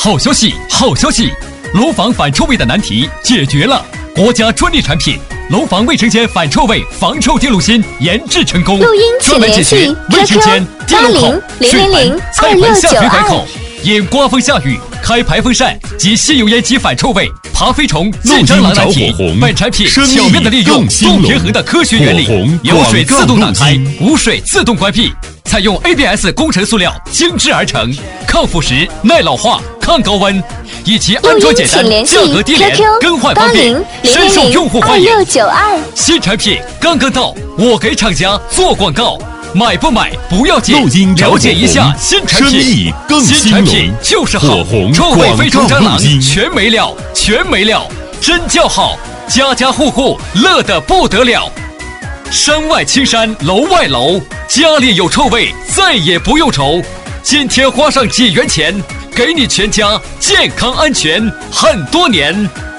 好消息，好消息！楼房反臭味的难题解决了，国家专利产品楼房卫生间反臭味防臭电路芯研制成功， 录音请专门解决卫生间电路口、水盆、菜盆下水管口因刮风下雨开排风扇及吸油烟机反臭味、爬飞虫、进蟑螂难题。本产品巧妙地利用动平衡的科学原理，有水自动打开，无水自动关闭。采用 ABS 工程塑料精制而成，抗腐蚀、耐老化、抗高温，以及安装简单、价格低廉、更换方便，深受用户欢迎。新产品刚刚到，我给厂家做广告，买不买不要紧，了解一下新产品。新产品就是好，臭味飞虫蟑螂全没了，全没了，真叫好，家家户户乐得不得了。山外青山楼外楼，家里有臭味再也不用愁。今天花上几元钱，给你全家健康安全很多年。